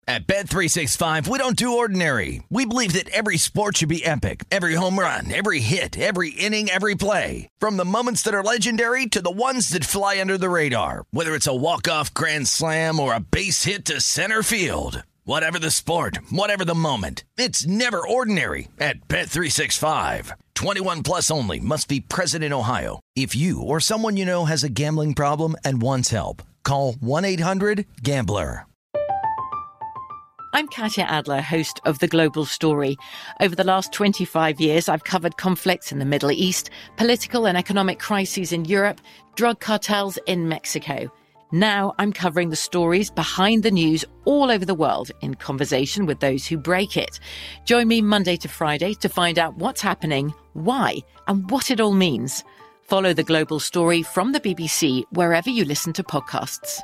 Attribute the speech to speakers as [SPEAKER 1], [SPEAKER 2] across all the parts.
[SPEAKER 1] At Bet365, we don't do ordinary. We believe that every sport should be epic. Every home run, every hit, every inning, every play. From the moments that are legendary to the ones that fly under the radar. Whether it's a walk-off grand slam or a base hit to center field. Whatever the sport, whatever the moment. It's never ordinary at Bet365. 21 plus only. Must be present in Ohio. If you or someone you know has a gambling problem and wants help, call 1-800-GAMBLER.
[SPEAKER 2] I'm Katya Adler, host of The Global Story. Over the last 25 years, I've covered conflicts in the Middle East, political and economic crises in Europe, drug cartels in Mexico. Now I'm covering the stories behind the news all over the world in conversation with those who break it. Join me Monday to Friday to find out what's happening, why, and what it all means. Follow The Global Story from the BBC wherever you listen to podcasts.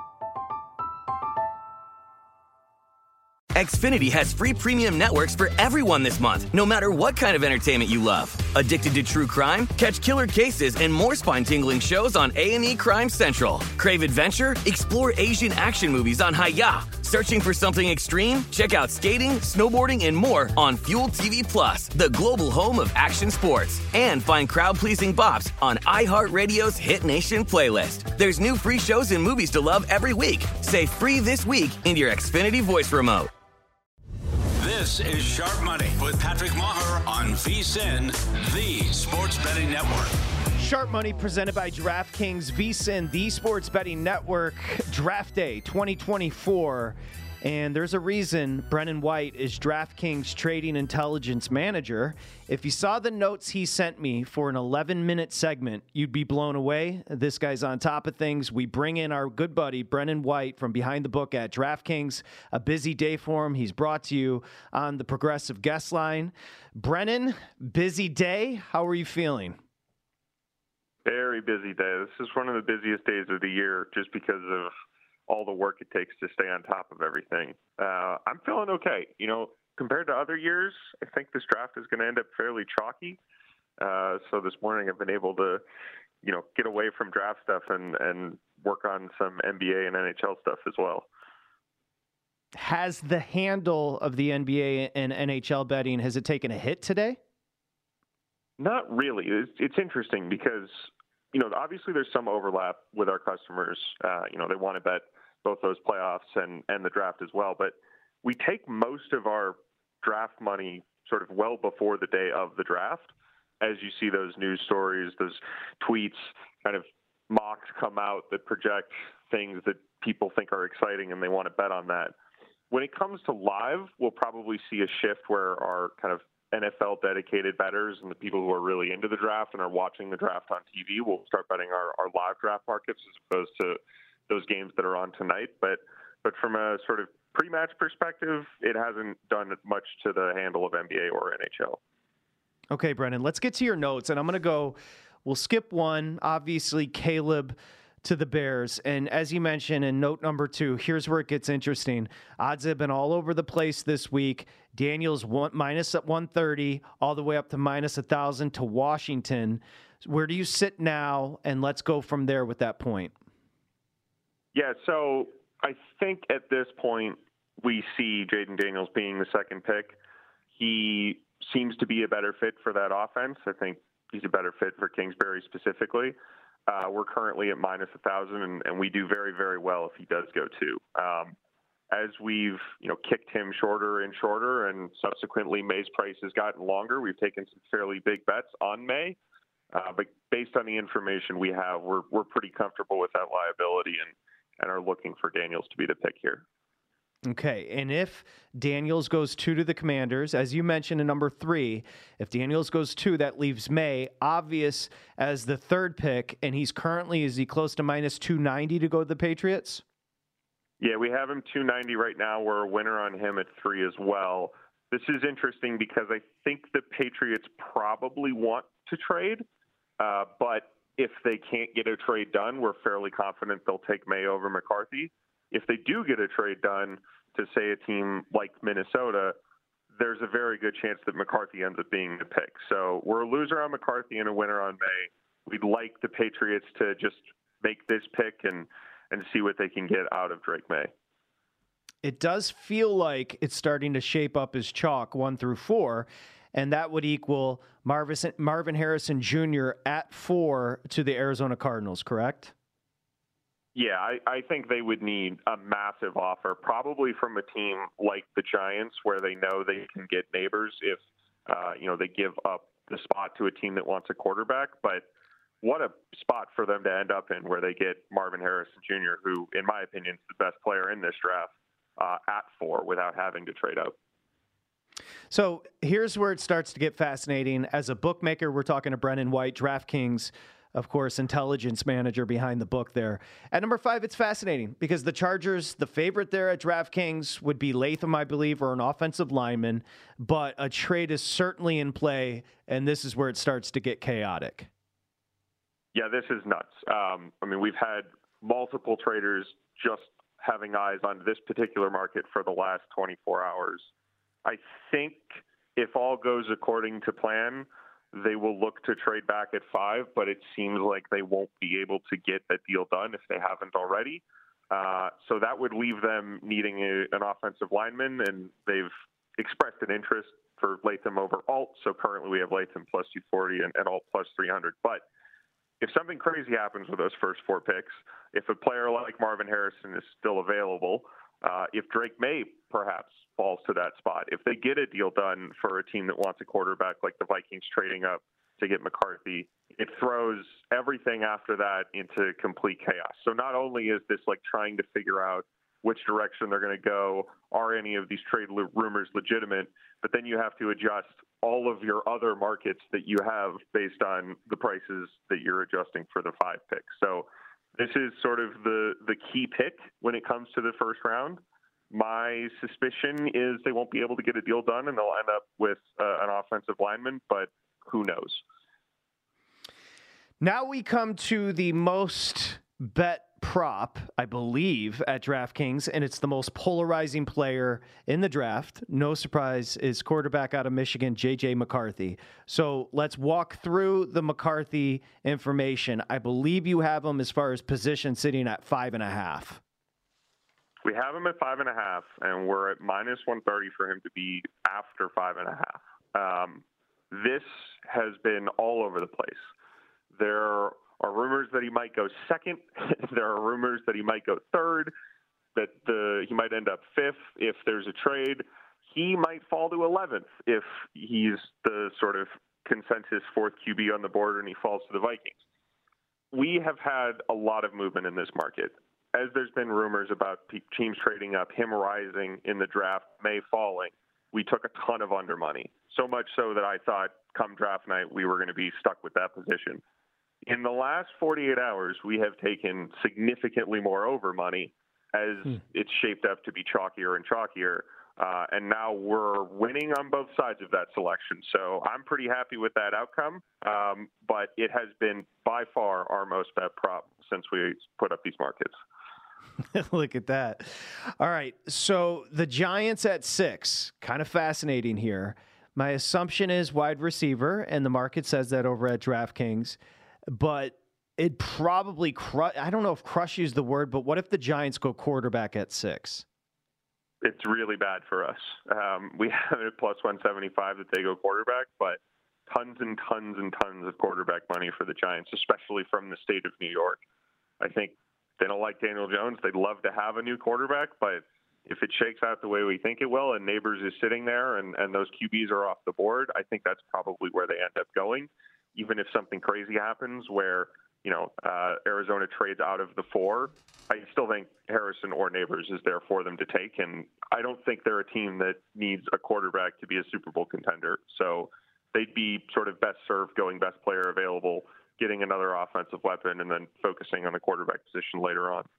[SPEAKER 3] Xfinity has free premium networks for everyone this month, no matter what kind of entertainment you love. Addicted to true crime? Catch killer cases and more spine-tingling shows on A&E Crime Central. Crave adventure? Explore Asian action movies on Hi-YAH. Searching for something extreme? Check out skating, snowboarding, and more on Fuel TV Plus, the global home of action sports. And find crowd-pleasing bops on iHeartRadio's Hit Nation playlist. There's new free shows and movies to love every week. Say free this week in your Xfinity voice remote.
[SPEAKER 4] This is Sharp Money with Patrick Maher on VSiN, the sports betting network.
[SPEAKER 5] Sharp Money presented by DraftKings, VSiN, the sports betting network. Draft Day 2024. And there's a reason Brennan White is DraftKings Trading Intelligence Manager. If you saw the notes he sent me for an 11-minute segment, you'd be blown away. This guy's on top of things. We bring in our good buddy, Brennan White, from behind the book at DraftKings. A busy day for him. He's brought to you on the Progressive Guest Line. Brennan, busy day. How are you feeling?
[SPEAKER 6] Very busy day. This is one of the busiest days of the year just because of all the work it takes to stay on top of everything. I'm feeling okay. You know, compared to other years, I think this draft is going to end up fairly chalky. So this morning I've been able to, you know, get away from draft stuff and work on some NBA and NHL stuff as well.
[SPEAKER 5] Has the handle of the NBA and NHL betting, has it taken a hit today?
[SPEAKER 6] Not really. It's interesting because, you know, obviously there's some overlap with our customers. You know, they want to bet both those playoffs and the draft as well. But we take most of our draft money sort of well before the day of the draft. As you see those news stories, those tweets, kind of mocks come out that project things that people think are exciting and they want to bet on that. When it comes to live, we'll probably see a shift where our kind of NFL dedicated bettors and the people who are really into the draft and are watching the draft on TV will start betting our live draft markets as opposed to those games that are on tonight. But from a sort of pre-match perspective, it hasn't done much to the handle of NBA or NHL.
[SPEAKER 5] Okay, Brennan, let's get to your notes. And I'm going to go, we'll skip one, obviously Caleb to the Bears. And as you mentioned in note number 2, here's where it gets interesting. Odds have been all over the place this week. Daniels minus at 130, all the way up to minus 1,000 to Washington. Where do you sit now? And let's go from there with that point.
[SPEAKER 6] Yeah, so I think at this point we see Jaden Daniels being the second pick. He seems to be a better fit for that offense. I think he's a better fit for Kingsbury specifically. We're currently at minus 1,000, and we do very, very well if he does go 2. As we've, you know, kicked him shorter and shorter, and subsequently May's price has gotten longer, we've taken some fairly big bets on May. But based on the information we have, we're pretty comfortable with that liability and are looking for Daniels to be the pick here.
[SPEAKER 5] Okay, and if Daniels goes 2 to the Commanders, as you mentioned in number 3, if Daniels goes 2, that leaves May obvious as the third pick, and he's currently, is he close to minus 290 to go to the Patriots?
[SPEAKER 6] Yeah, we have him 290 right now. We're a winner on him at 3 as well. This is interesting because I think the Patriots probably want to trade, but if they can't get a trade done, we're fairly confident they'll take May over McCarthy. If they do get a trade done to, say, a team like Minnesota, there's a very good chance that McCarthy ends up being the pick. So we're a loser on McCarthy and a winner on May. We'd like the Patriots to just make this pick and see what they can get out of Drake May.
[SPEAKER 5] it does feel like it's starting to shape up as chalk 1 through 4, and that would equal Marvin Harrison Jr. at 4 to the Arizona Cardinals, correct?
[SPEAKER 6] Yeah, I think they would need a massive offer, probably from a team like the Giants, where they know they can get Neighbors if they give up the spot to a team that wants a quarterback. But what a spot for them to end up in, where they get Marvin Harrison Jr., who, in my opinion, is the best player in this draft, at 4 without having to trade up.
[SPEAKER 5] So here's where it starts to get fascinating. As a bookmaker, we're talking to Brennan White, DraftKings, of course, intelligence manager behind the book there. At number 5, it's fascinating because the Chargers, the favorite there at DraftKings would be Latham, I believe, or an offensive lineman, but a trade is certainly in play, and this is where it starts to get chaotic.
[SPEAKER 6] Yeah, this is nuts. We've had multiple traders just having eyes on this particular market for the last 24 hours. I think if all goes according to plan, they will look to trade back at 5, but it seems like they won't be able to get a deal done if they haven't already. So that would leave them needing an offensive lineman, and they've expressed an interest for Latham over Alt. So currently we have Latham plus 240 and Alt plus 300. But if something crazy happens with those first 4 picks, if a player like Marvin Harrison is still available, if Drake May perhaps falls to that spot, if they get a deal done for a team that wants a quarterback like the Vikings trading up to get McCarthy, it throws everything after that into complete chaos. So not only is this like trying to figure out which direction they're going to go, are any of these trade rumors legitimate, but then you have to adjust all of your other markets that you have based on the prices that you're adjusting for the 5 picks. So this is sort of the key pick when it comes to the first round. My suspicion is they won't be able to get a deal done, and they'll end up with an offensive lineman, but who knows?
[SPEAKER 5] Now we come to the most bet prop, I believe, at DraftKings, and it's the most polarizing player in the draft. No surprise, is quarterback out of Michigan, J.J. McCarthy. So let's walk through the McCarthy information. I believe you have him as far as position sitting at 5.5.
[SPEAKER 6] We have him at 5.5, and we're at minus 130 for him to be after 5.5. This has been all over the place. There are rumors that he might go second. There are rumors that he might go third, that he might end up 5th if there's a trade. He might fall to 11th if he's the sort of consensus 4th QB on the board and he falls to the Vikings. We have had a lot of movement in this market. As there's been rumors about teams trading up, him rising in the draft, May falling, we took a ton of under money. So much so that I thought come draft night, we were going to be stuck with that position. In the last 48 hours, we have taken significantly more over money as it's shaped up to be chalkier and chalkier. And now we're winning on both sides of that selection. So I'm pretty happy with that outcome. But it has been by far our most bet prop since we put up these markets.
[SPEAKER 5] Look at that. All right. So the Giants at 6, kind of fascinating here. My assumption is wide receiver, and the market says that over at DraftKings. But it probably, I don't know if crush is the word, but what if the Giants go quarterback at 6?
[SPEAKER 6] It's really bad for us. We have it plus 175 that they go quarterback, but tons and tons and tons of quarterback money for the Giants, especially from the state of New York. I think they don't like Daniel Jones. They'd love to have a new quarterback, but if it shakes out the way we think it will and Neighbors is sitting there and those QBs are off the board, I think that's probably where they end up going. Even if something crazy happens where, Arizona trades out of the 4, I still think Harrison or Neighbors is there for them to take. And I don't think they're a team that needs a quarterback to be a Super Bowl contender. So they'd be sort of best served going best player available, getting another offensive weapon, and then focusing on the quarterback position later on.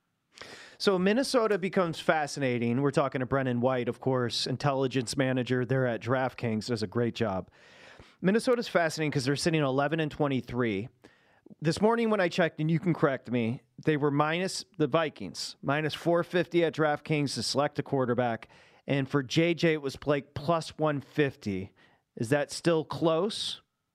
[SPEAKER 5] So Minnesota becomes fascinating. We're talking to Brennan White, of course, intelligence manager there at DraftKings, does a great job. Minnesota's fascinating because they're sitting 11-23. This morning when I checked, and you can correct me, they were minus the Vikings, minus 450 at DraftKings to select a quarterback. And for JJ, it was like plus 150. Is that still close?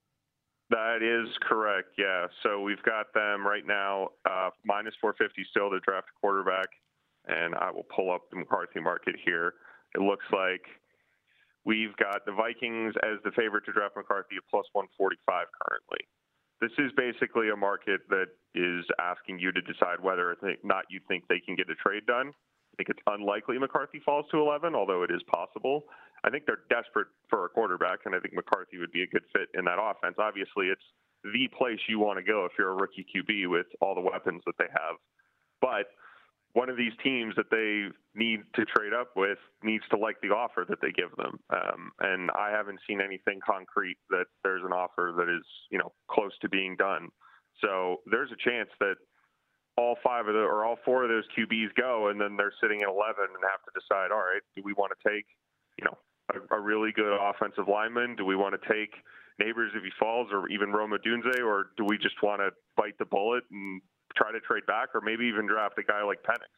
[SPEAKER 6] That is correct, yeah. So we've got them right now minus 450 still to draft a quarterback. and I will pull up the McCarthy market here. It looks like we've got the Vikings as the favorite to draft McCarthy at plus 145 currently. This is basically a market that is asking you to decide whether or not you think they can get a trade done. I think it's unlikely McCarthy falls to 11, although it is possible. I think they're desperate for a quarterback, and I think McCarthy would be a good fit in that offense. Obviously, it's the place you want to go if you're a rookie QB with all the weapons that they have. But one of these teams that they need to trade up with needs to like the offer that they give them. And I haven't seen anything concrete that there's an offer that is, close to being done. So there's a chance that all four of those QBs go, and then they're sitting at 11 and have to decide, all right, do we want to take, a really good offensive lineman? Do we want to take Neighbors if he falls, or even Rome Odunze, or do we just want to bite the bullet and try to trade back, or maybe even draft a guy like Penix?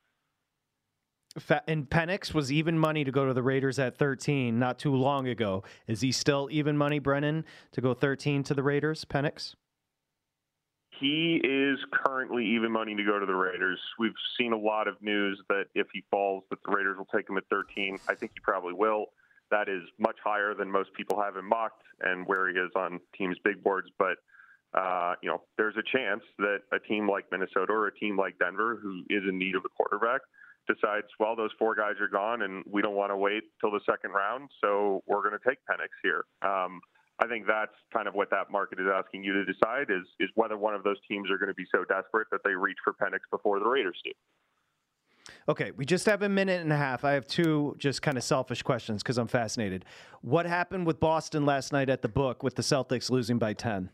[SPEAKER 5] And Penix was even money to go to the Raiders at 13 not too long ago. Is he still even money, Brennan, to go 13 to the Raiders, Penix?
[SPEAKER 6] He is currently even money to go to the Raiders. We've seen a lot of news that if he falls, that the Raiders will take him at 13. I think he probably will. That is much higher than most people have him mocked and where he is on teams' big boards. But, there's a chance that a team like Minnesota or a team like Denver, who is in need of a quarterback, decides, well, those four guys are gone and we don't want to wait till the second round, so we're going to take Penix here. I think that's kind of what that market is asking you to decide is whether one of those teams are going to be so desperate that they reach for Penix before the Raiders do.
[SPEAKER 5] Okay, we just have a minute and a half. I have two just kind of selfish questions because I'm fascinated. What happened with Boston last night at the book with the Celtics losing by 10?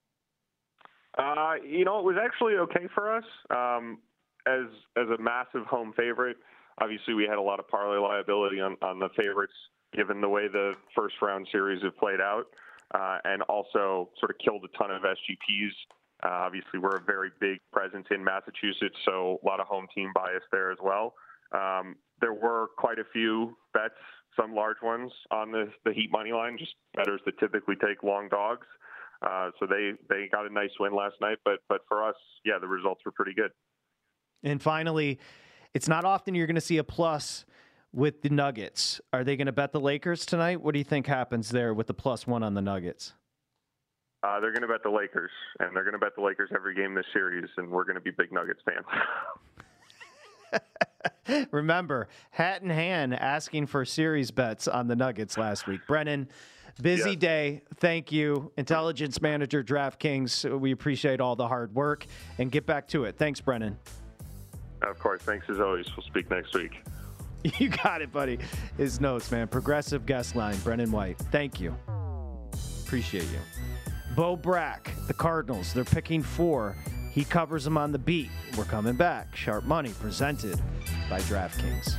[SPEAKER 6] It was actually okay for us as a massive home favorite. Obviously, we had a lot of parlay liability on the favorites given the way the first round series have played out, and also sort of killed a ton of SGPs. Obviously, we're a very big presence in Massachusetts, so a lot of home team bias there as well. There were quite a few bets, some large ones, on the Heat money line, just bettors that typically take long dogs. So they got a nice win last night, but for us, yeah, the results were pretty good.
[SPEAKER 5] And finally, it's not often you're going to see a plus with the Nuggets. Are they going to bet the Lakers tonight? What do you think happens there with the +1 on the Nuggets?
[SPEAKER 6] They're going to bet the Lakers, and they're going to bet the Lakers every game this series, and we're going to be big Nuggets fans.
[SPEAKER 5] Remember, hat in hand, asking for series bets on the Nuggets last week. Brennan, busy day. Thank you. Intelligence Manager, DraftKings. We appreciate all the hard work, and get back to it. Thanks, Brennan.
[SPEAKER 6] Of course. Thanks as always. We'll speak next week.
[SPEAKER 5] You got it, buddy. His notes, man. Progressive guest line, Brennan White. Thank you. Appreciate you. Bo Brack, the Cardinals. They're picking 4. He covers them on the beat. We're coming back. Sharp Money presented by DraftKings.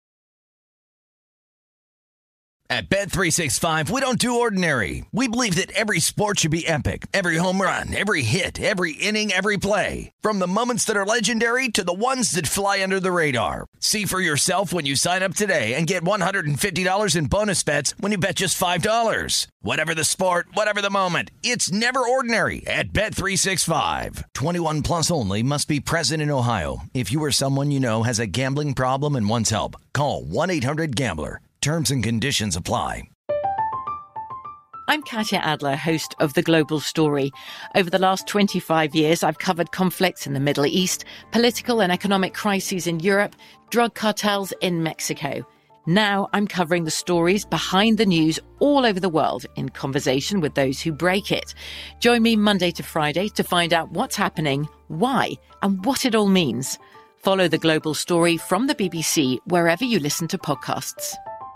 [SPEAKER 1] At Bet365, we don't do ordinary. We believe that every sport should be epic. Every home run, every hit, every inning, every play. From the moments that are legendary to the ones that fly under the radar. See for yourself when you sign up today and get $150 in bonus bets when you bet just $5. Whatever the sport, whatever the moment, it's never ordinary at Bet365. 21 plus only. Must be present in Ohio. If you or someone you know has a gambling problem and wants help, call 1-800-GAMBLER. Terms and conditions apply.
[SPEAKER 2] I'm Katya Adler, host of The Global Story. Over the last 25 years, I've covered conflicts in the Middle East, political and economic crises in Europe, drug cartels in Mexico. Now I'm covering the stories behind the news all over the world in conversation with those who break it. Join me Monday to Friday to find out what's happening, why, and what it all means. Follow The Global Story from the BBC wherever you listen to podcasts.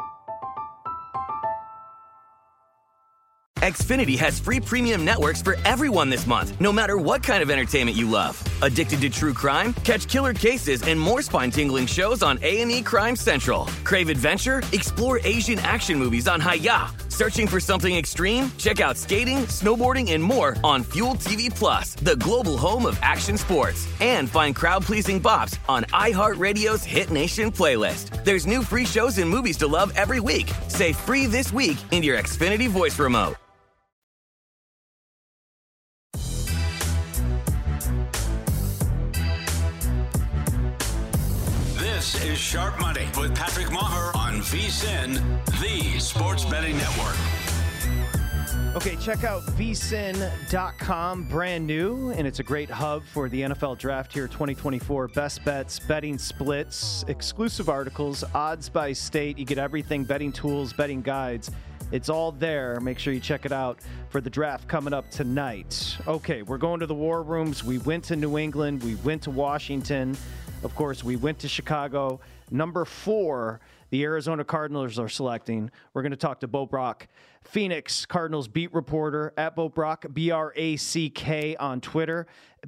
[SPEAKER 3] Xfinity has free premium networks for everyone this month, no matter what kind of entertainment you love. Addicted to true crime? Catch killer cases and more spine-tingling shows on A&E Crime Central. Crave adventure? Explore Asian action movies on Hi-YAH. Searching for something extreme? Check out skating, snowboarding, and more on Fuel TV Plus, the global home of action sports. And find crowd-pleasing bops on iHeartRadio's Hit Nation playlist. There's new free shows and movies to love every week. Say free this week in your Xfinity voice remote.
[SPEAKER 4] Sharp Money with Patrick Maher on VSiN, the Sports Betting Network.
[SPEAKER 5] Okay, check out vsin.com, brand new, and it's a great hub for the NFL Draft here 2024. Best bets, betting splits, exclusive articles, odds by state. You get everything, betting tools, betting guides. It's all there. Make sure you check it out for the draft coming up tonight. Okay, we're going to the war rooms. We went to New England. We went to Washington. Of course, we went to Chicago. Number 4, the Arizona Cardinals are selecting. We're going to talk to Bo Brack, Phoenix Cardinals beat reporter at Bo Brack, BRACK on Twitter.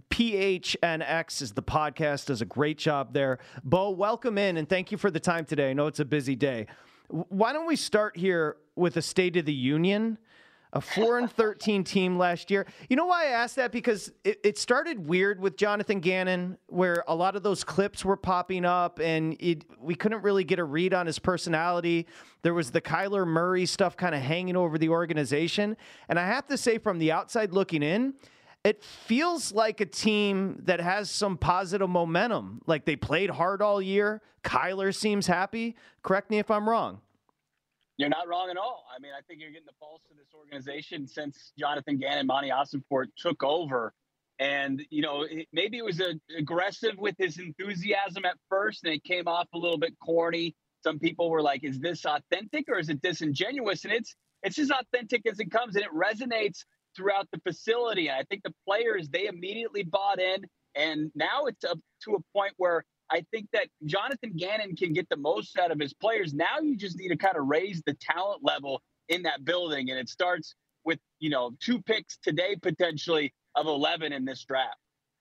[SPEAKER 5] PHNX is the podcast, does a great job there. Bo, welcome in, and thank you for the time today. I know it's a busy day. Why don't we start here with a State of the Union? A 4-13 team last year. You know why I asked that? Because it started weird with Jonathan Gannon, where a lot of those clips were popping up, and we couldn't really get a read on his personality. There was the Kyler Murray stuff kind of hanging over the organization. And I have to say, from the outside looking in, it feels like a team that has some positive momentum. Like they played hard all year. Kyler seems happy. Correct me if I'm wrong.
[SPEAKER 7] You're not wrong at all. I mean, I think you're getting the pulse of this organization since Jonathan Gannon, Monty Ossenfort took over. And, you know, maybe it was aggressive with his enthusiasm at first, and it came off a little bit corny. Some people were like, is this authentic or is it disingenuous? And it's as authentic as it comes, and it resonates throughout the facility. And I think the players, they immediately bought in. And now it's up to a point where I think that Jonathan Gannon can get the most out of his players. Now you just need to kind of raise the talent level in that building. And it starts with, 2 picks today, potentially, of 11 in this draft.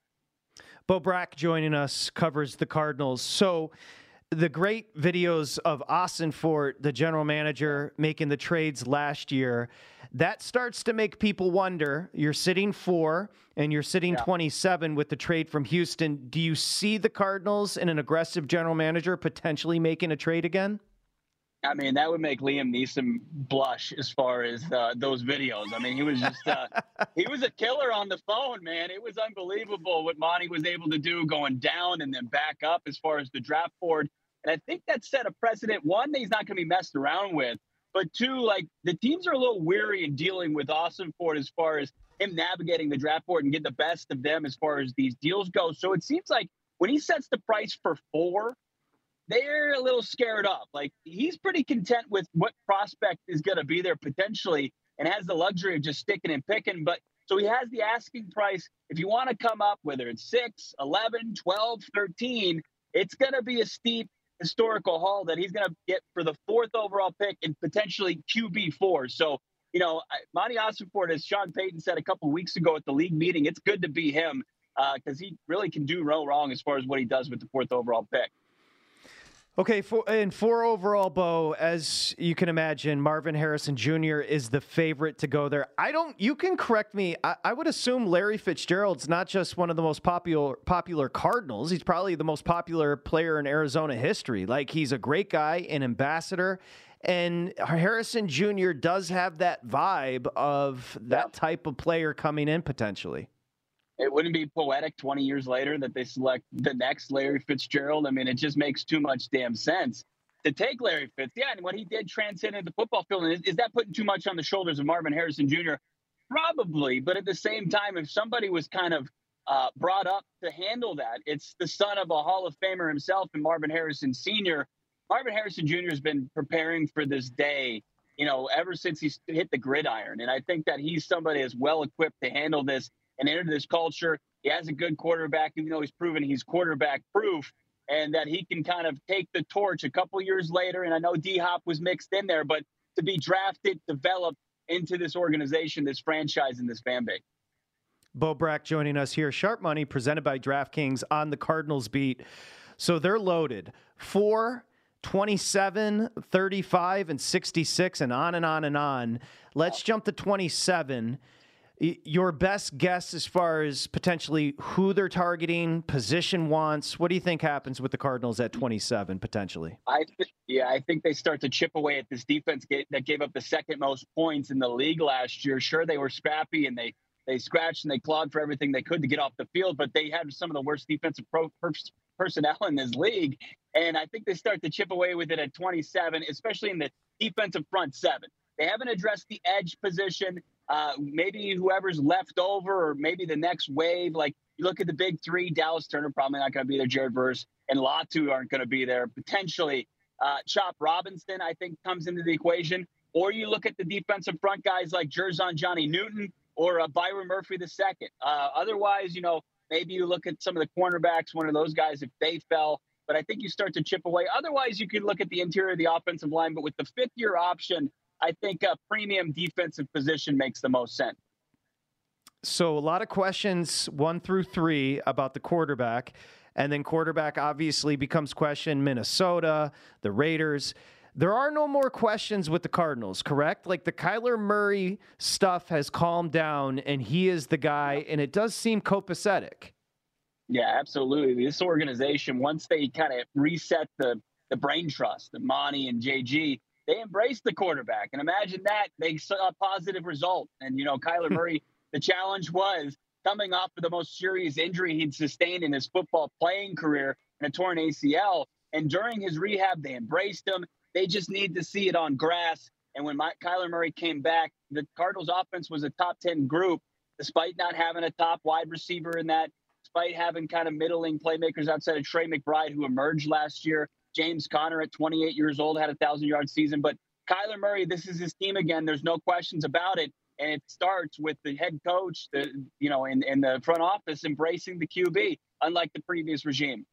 [SPEAKER 5] Bo Brack joining us, covers the Cardinals. So the great videos of Ossenfort, the general manager, making the trades last year, that starts to make people wonder. You're sitting 4 and you're sitting 27 with the trade from Houston. Do you see the Cardinals and an aggressive general manager potentially making a trade again?
[SPEAKER 7] I mean, that would make Liam Neeson blush as far as those videos. I mean, he was just he was a killer on the phone, man. It was unbelievable what Monty was able to do going down and then back up as far as the draft board. And I think that set a precedent, one, that he's not going to be messed around with. But 2, like, the teams are a little weary in dealing with Ossenfort as far as him navigating the draft board and get the best of them as far as these deals go. So it seems like when he sets the price for 4, they're a little scared up. Like, he's pretty content with what prospect is going to be there potentially and has the luxury of just sticking and picking. But so he has the asking price. If you want to come up, whether it's 6, 11, 12, 13, it's going to be a steep historical haul that he's going to get for the 4th overall pick and potentially QB4. So, Monty Ossenfort, as Sean Payton said a couple weeks ago at the league meeting, it's good to be him because he really can do no wrong as far as what he does with the 4th overall pick.
[SPEAKER 5] Okay, 4 overall, Bo, as you can imagine, Marvin Harrison Jr. is the favorite to go there. You can correct me. I would assume Larry Fitzgerald's not just one of the most popular Cardinals. He's probably the most popular player in Arizona history. Like, he's a great guy, an ambassador. And Harrison Jr. does have that vibe of that type of player coming in potentially.
[SPEAKER 7] It wouldn't be poetic 20 years later that they select the next Larry Fitzgerald. I mean, it just makes too much damn sense to take Larry Fitz. Yeah, and what he did transcended the football field. And is that putting too much on the shoulders of Marvin Harrison Jr.? Probably. But at the same time, if somebody was kind of brought up to handle that, it's the son of a Hall of Famer himself and Marvin Harrison Sr. Marvin Harrison Jr. has been preparing for this day, ever since he hit the gridiron. And I think that he's somebody that's well equipped to handle this and enter this culture. He has a good quarterback, even though he's proven he's quarterback proof, and that he can kind of take the torch a couple years later. And I know D-Hop was mixed in there, but to be drafted, developed into this organization, this franchise, and this fan base.
[SPEAKER 5] Bo Brack joining us here. Sharp Money presented by DraftKings on the Cardinals beat. So they're loaded. 4, 27, 35, and 66, and on and on and on. Let's jump to 27. Your best guess as far as potentially who they're targeting, position wants. What do you think happens with the Cardinals at 27 potentially?
[SPEAKER 7] I think they start to chip away at this defense that gave up the 2nd most points in the league last year. Sure, they were scrappy and they They scratched and they clawed for everything they could to get off the field, but they had some of the worst defensive personnel in this league. And I think they start to chip away with it at 27, especially in the defensive front seven. They haven't addressed the edge position. Maybe whoever's left over, or maybe the next wave. Like, you look at the big three, Dallas Turner probably not going to be there. Jared Verse and Latu aren't going to be there. Potentially, Chop Robinson, I think, comes into the equation. Or you look at the defensive front guys like Jerzon Johnny Newton or Byron Murphy II. Otherwise, maybe you look at some of the cornerbacks, one of those guys, if they fell. But I think you start to chip away. Otherwise, you could look at the interior of the offensive line. But with the fifth-year option, I think a premium defensive position makes the most sense.
[SPEAKER 5] So a lot of questions 1 through 3 about the quarterback. And then quarterback obviously becomes question. Minnesota, the Raiders. There are no more questions with the Cardinals, correct? Like, the Kyler Murray stuff has calmed down, and he is the guy, and it does seem copacetic.
[SPEAKER 7] Yeah, absolutely. This organization, once they kind of reset the brain trust of Monty and JG, they embraced the quarterback. And imagine that. They saw a positive result. And, Kyler Murray, the challenge was coming off of the most serious injury he'd sustained in his football playing career, in a torn ACL. And during his rehab, they embraced him. They just need to see it on grass. And when Kyler Murray came back, the Cardinals offense was a top 10 group, despite not having a top wide receiver in that, despite having kind of middling playmakers outside of Trey McBride, who emerged last year. James Conner at 28 years old had a 1,000-yard season. But Kyler Murray, this is his team again. There's no questions about it. And it starts with the head coach, in the front office embracing the QB, unlike the previous regime.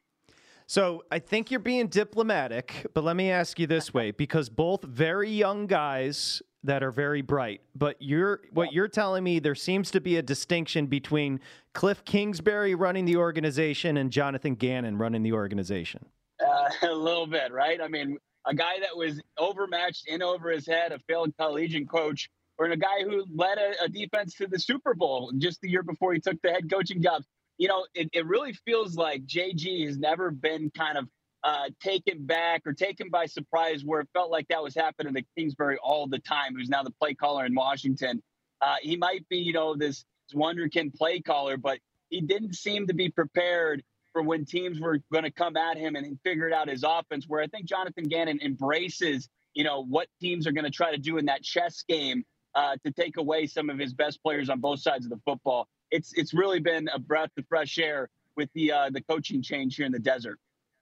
[SPEAKER 5] So I think you're being diplomatic, but let me ask you this way, because both very young guys that are very bright, but what you're telling me, there seems to be a distinction between Cliff Kingsbury running the organization and Jonathan Gannon running the organization.
[SPEAKER 7] A little bit, right? I mean, a guy that was overmatched, in over his head, a failed collegiate coach, or a guy who led a defense to the Super Bowl just the year before he took the head coaching job. It really feels like JG has never been kind of taken back or taken by surprise, where it felt like that was happening to Kingsbury all the time, who's now the play caller in Washington. He might be, this wonderkind play caller, but he didn't seem to be prepared for when teams were going to come at him and figured out his offense, where I think Jonathan Gannon embraces, what teams are going to try to do in that chess game to take away some of his best players on both sides of the football. It's really been a breath of fresh air with the coaching change here in the desert.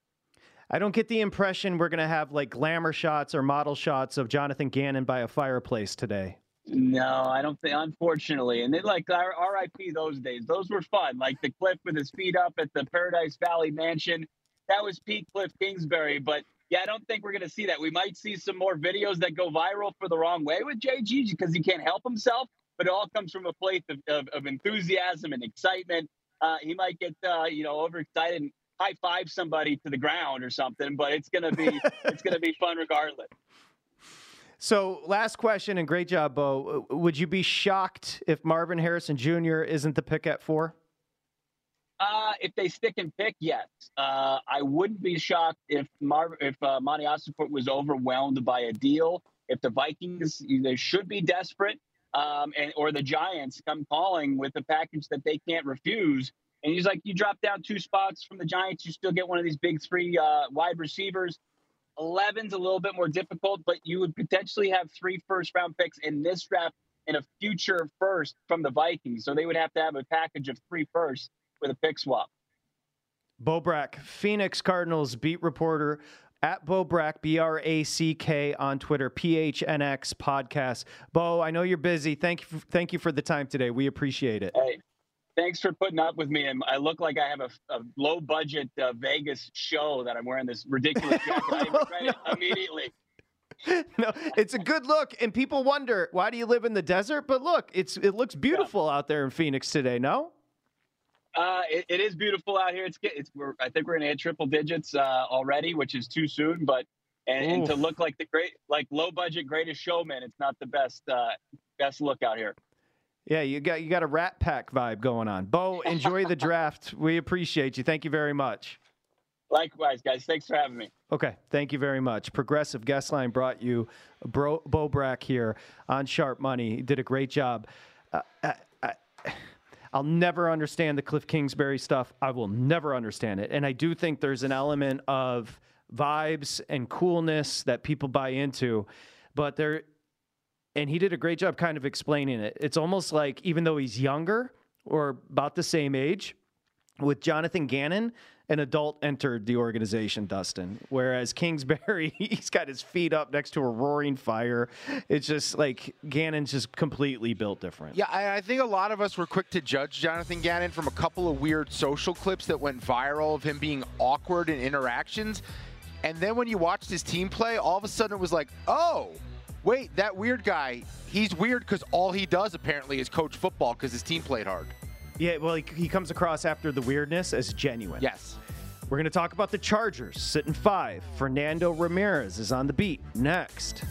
[SPEAKER 5] I don't get the impression we're going to have like glamour shots or model shots of Jonathan Gannon by a fireplace today.
[SPEAKER 7] No, I don't think, unfortunately. And RIP those days. Those were fun. Like the Cliff with his feet up at the Paradise Valley Mansion. That was peak Cliff Kingsbury. But yeah, I don't think we're going to see that. We might see some more videos that go viral for the wrong way with JG because he can't help himself. But it all comes from a place of enthusiasm and excitement. He might get overexcited and high five somebody to the ground or something. But it's gonna be fun regardless.
[SPEAKER 5] So, last question, and great job, Bo. Would you be shocked if Marvin Harrison Jr. isn't the pick at 4?
[SPEAKER 7] If they stick and pick, yes. I wouldn't be shocked if Monty Ossenfort was overwhelmed by a deal. If the Vikings, they should be desperate. Or the Giants come calling with a package that they can't refuse. And he's like, you drop down 2 spots from the Giants, you still get one of these big 3 wide receivers. 11's a little bit more difficult, but you would potentially have 3 first-round picks in this draft and a future first from the Vikings. So they would have to have a package of 3 firsts with a pick swap.
[SPEAKER 5] Bo Brack, Phoenix Cardinals beat reporter, at Bo Brack, BRACK on Twitter, PHNX podcast. Bo, I know you're busy. Thank you for the time today. We appreciate it.
[SPEAKER 7] Hey, thanks for putting up with me. And I look like I have a low budget Vegas show that I'm wearing this ridiculous jacket. I regret it immediately.
[SPEAKER 5] No, it's a good look, and people wonder, why do you live in the desert? But look, it looks beautiful out there in Phoenix today. No.
[SPEAKER 7] It is beautiful out here. I think we're going to hit triple digits already, which is too soon. But and to look like low budget greatest showman, it's not the best look out here.
[SPEAKER 5] Yeah, you got a Rat Pack vibe going on. Bo, enjoy the draft. We appreciate you. Thank you very much.
[SPEAKER 7] Likewise, guys. Thanks for having me.
[SPEAKER 5] Okay, thank you very much. Progressive Guest Line brought you Bo Brack here on Sharp Money. He did a great job. I'll never understand the Cliff Kingsbury stuff. I will never understand it. And I do think there's an element of vibes and coolness that people buy into, but and he did a great job kind of explaining it. It's almost like, even though he's younger or about the same age, with Jonathan Gannon, an adult entered the organization, Dustin. Whereas Kingsbury, he's got his feet up next to a roaring fire. It's just like Gannon's just completely built different.
[SPEAKER 8] Yeah, I think a lot of us were quick to judge Jonathan Gannon from a couple of weird social clips that went viral of him being awkward in interactions. And then when you watched his team play, all of a sudden it was like, oh, wait, that weird guy, he's weird because all he does apparently is coach football because his team played hard.
[SPEAKER 5] Yeah, well, he comes across after the weirdness as genuine.
[SPEAKER 8] Yes.
[SPEAKER 5] We're going to talk about the Chargers, sitting 5. Fernando Ramirez is on the beat next.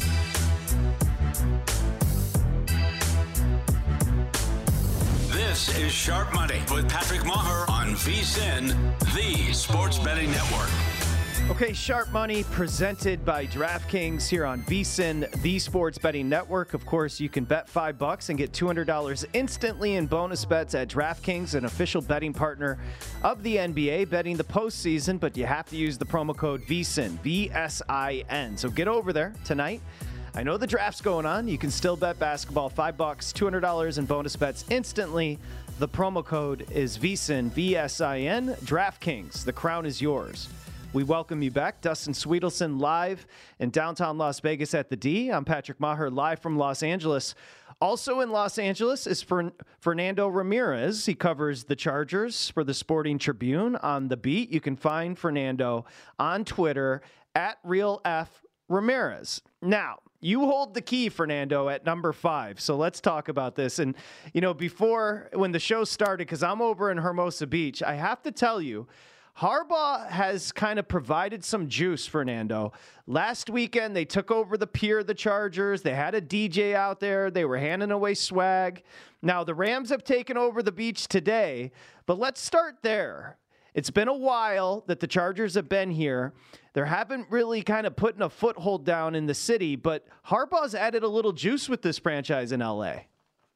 [SPEAKER 4] This is Sharp Money with Patrick Maher on VSiN, the Sports Betting Network.
[SPEAKER 5] Okay, Sharp Money presented by DraftKings here on VSiN, the Sports Betting Network. Of course, you can bet $5 and get $200 instantly in bonus bets at DraftKings, an official betting partner of the NBA, betting the postseason, but you have to use the promo code VSiN, VSIN. So get over there tonight. I know the draft's going on. You can still bet basketball, $5, $200 in bonus bets instantly. The promo code is VSiN, VSIN. DraftKings, the crown is yours. We welcome you back. Dustin Sweetelson live in downtown Las Vegas at the D. I'm Patrick Maher live from Los Angeles. Also in Los Angeles is Fernando Ramirez. He covers the Chargers for the Sporting Tribune on the beat. You can find Fernando on Twitter at RealFRamirez. Now, you hold the key, Fernando, at number 5. So let's talk about this. And, before, when the show started, because I'm over in Hermosa Beach, I have to tell you, Harbaugh has kind of provided some juice, Fernando. Last weekend, they took over the pier, the Chargers. They had a DJ out there. They were handing away swag. Now, the Rams have taken over the beach today, but let's start there. It's been a while that the Chargers have been here. They haven't really kind of putting a foothold down in the city, but Harbaugh's added a little juice with this franchise in L.A.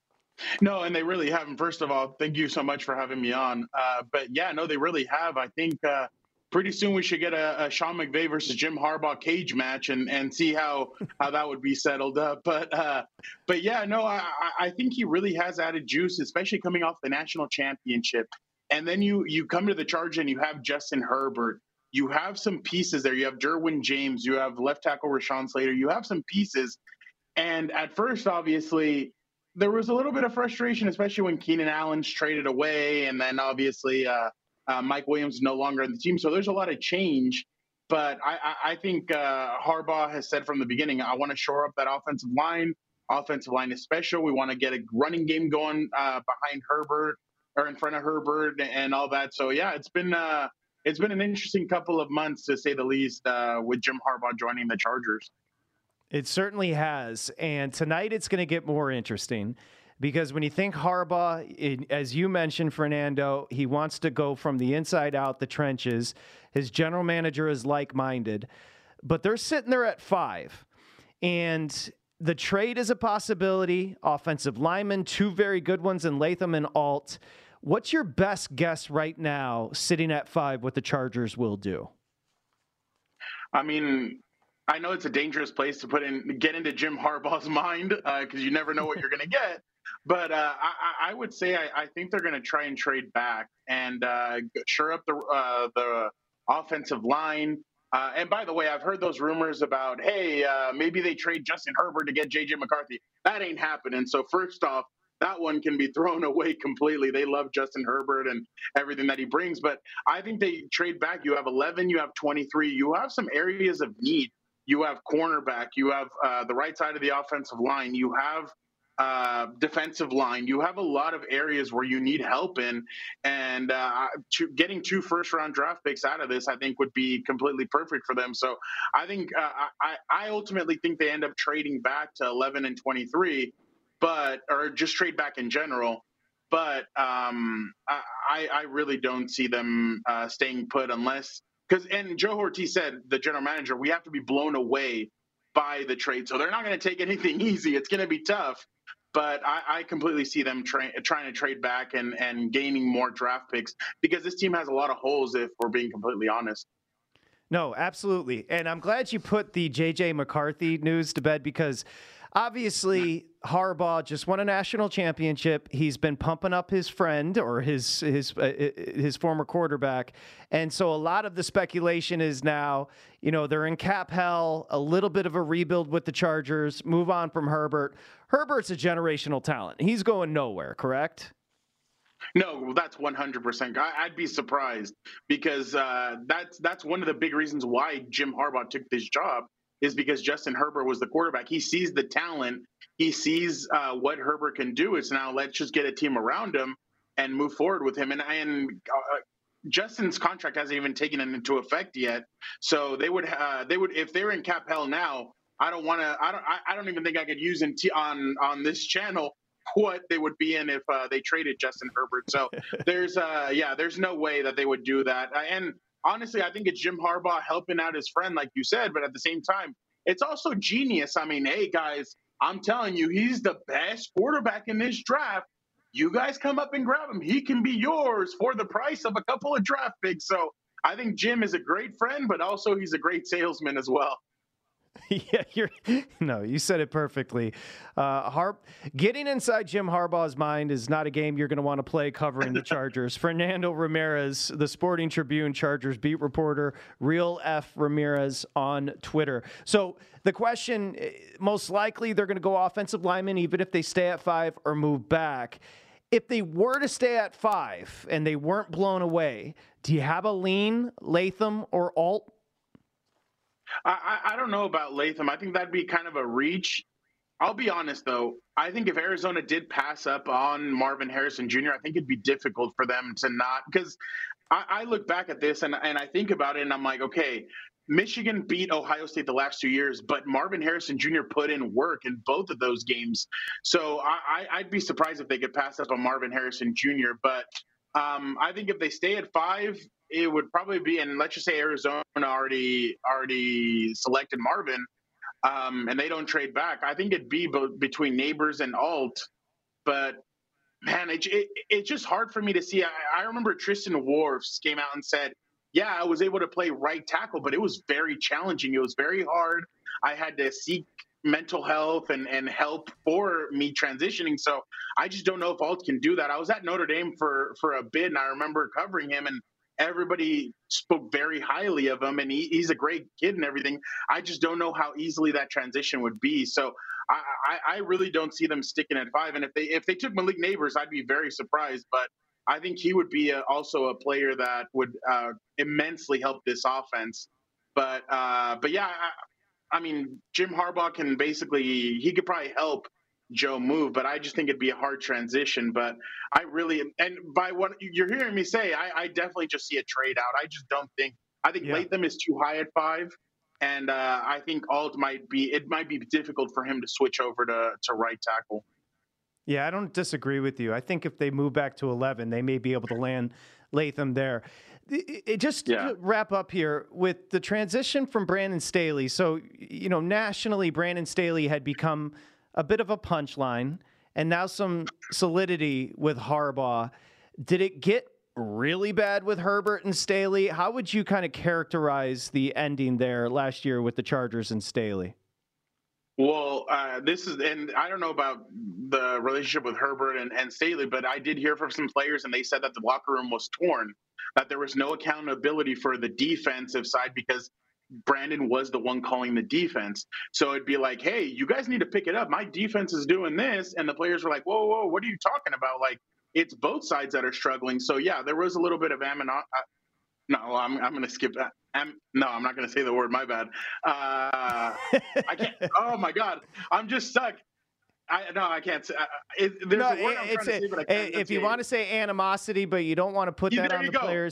[SPEAKER 9] No, and they really haven't. First of all, thank you so much for having me on. But yeah, no, they really have. I think pretty soon we should get a Sean McVay versus Jim Harbaugh cage match and see how that would be settled up. But yeah, no, I think he really has added juice, especially coming off the national championship. And then you come to the Chargers and you have Justin Herbert. You have some pieces there. You have Derwin James. You have left tackle Rashawn Slater. You have some pieces. And at first, obviously, there was a little bit of frustration, especially when Keenan Allen's traded away. And then obviously Mike Williams is no longer on the team. So there's a lot of change. But I think Harbaugh has said from the beginning, I want to shore up that offensive line. Offensive line is special. We want to get a running game going behind Herbert or in front of Herbert and all that. So, yeah, it's been an interesting couple of months, to say the least, with Jim Harbaugh joining the Chargers.
[SPEAKER 5] It certainly has. And tonight it's going to get more interesting because when you think Harbaugh, as you mentioned, Fernando, he wants to go from the inside out, the trenches. His general manager is like-minded. But they're sitting there at 5. And the trade is a possibility. Offensive linemen, 2 very good ones in Latham and Alt. What's your best guess right now, sitting at 5, what the Chargers will do?
[SPEAKER 9] I mean, I know it's a dangerous place to get into Jim Harbaugh's mind because you never know what you're going to get. But I would say I think they're going to try and trade back and shore up the offensive line. And by the way, I've heard those rumors about, hey, maybe they trade Justin Herbert to get J.J. McCarthy. That ain't happening. So first off, that one can be thrown away completely. They love Justin Herbert and everything that he brings. But I think they trade back. You have 11, you have 23. You have some areas of need. You have cornerback. You have the right side of the offensive line. You have defensive line. You have a lot of areas where you need help in. And getting 2 first-round draft picks out of this, I think, would be completely perfect for them. So I think I ultimately think they end up trading back to 11 and 23, or just trade back in general. But I really don't see them staying put unless – and Joe Ortiz said, the general manager, we have to be blown away by the trade. So they're not going to take anything easy. It's going to be tough. But I completely see them trying to trade back and gaining more draft picks because this team has a lot of holes, if we're being completely honest.
[SPEAKER 5] No, absolutely. And I'm glad you put the J.J. McCarthy news to bed because obviously Harbaugh just won a national championship. He's been pumping up his friend or his former quarterback. And so a lot of the speculation is now, they're in cap hell, a little bit of a rebuild with the Chargers, move on from Herbert. Herbert's a generational talent. He's going nowhere, correct?
[SPEAKER 9] No, that's 100%. I'd be surprised because that's one of the big reasons why Jim Harbaugh took this job is because Justin Herbert was the quarterback. He sees the talent. He sees what Herbert can do. It's now let's just get a team around him and move forward with him. And Justin's contract hasn't even taken into effect yet. So they would if they're in cap hell now. I don't even think I could use on this channel what they would be in if they traded Justin Herbert. So there's no way that they would do that. And honestly, I think it's Jim Harbaugh helping out his friend, like you said, but at the same time, it's also genius. I mean, hey guys, I'm telling you, he's the best quarterback in this draft. You guys come up and grab him. He can be yours for the price of a couple of draft picks. So I think Jim is a great friend, but also he's a great salesman as well.
[SPEAKER 5] Yeah, you said it perfectly. Getting inside Jim Harbaugh's mind is not a game you're going to want to play covering the Chargers. Fernando Ramirez, the Sporting Tribune Chargers beat reporter, Real F Ramirez on Twitter. So the question, most likely they're going to go offensive lineman, even if they stay at 5 or move back. If they were to stay at 5 and they weren't blown away, do you have a lean, Latham or Alt?
[SPEAKER 9] I don't know about Latham. I think that'd be kind of a reach. I'll be honest, though. I think if Arizona did pass up on Marvin Harrison Jr., I think it'd be difficult for them to not. Because I look back at this and I think about it and I'm like, okay, Michigan beat Ohio State the last 2 years, but Marvin Harrison Jr. put in work in both of those games. So I'd be surprised if they could pass up on Marvin Harrison Jr. But I think if they stay at 5, it would probably be, and let's just say Arizona already selected Marvin, and they don't trade back. I think it'd be between Neighbors and Alt, but man, it's just hard for me to see. I remember Tristan Wirfs came out and said, yeah, I was able to play right tackle, but it was very challenging. It was very hard. I had to seek mental health and help for me transitioning. So I just don't know if Alt can do that. I was at Notre Dame for a bit, and I remember covering him, and everybody spoke very highly of him, and he's a great kid and everything. I just don't know how easily that transition would be. So I really don't see them sticking at 5. And if they took Malik Neighbors, I'd be very surprised. But I think he would be also a player that would immensely help this offense. But yeah, I mean, Jim Harbaugh he could probably help Joe move, but I just think it'd be a hard transition. But and by what you're hearing me say, I definitely just see a trade out. I think Latham is too high at 5, and I think Alt might be difficult for him to switch over to right tackle.
[SPEAKER 5] Yeah, I don't disagree with you. I think if they move back to 11, they may be able to land Latham there. To wrap up here with the transition from Brandon Staley. So, nationally, Brandon Staley had become a bit of a punchline, and now some solidity with Harbaugh. Did it get really bad with Herbert and Staley? How would you kind of characterize the ending there last year with the Chargers and Staley?
[SPEAKER 9] Well, and I don't know about the relationship with Herbert and Staley, but I did hear from some players, and they said that the locker room was torn, that there was no accountability for the defensive side because Brandon was the one calling the defense. So it'd be like, hey, you guys need to pick it up. My defense is doing this. And the players were like, whoa, what are you talking about? Like, it's both sides that are struggling. So, yeah, there was a little bit of No, I'm going to skip that. No, I'm not going to say the word. My bad. I can't. Oh, my God. I'm just stuck. I can't say. There's a word I'm trying to say, but I can't.
[SPEAKER 5] If you want to say animosity, but you don't want to put that on the players,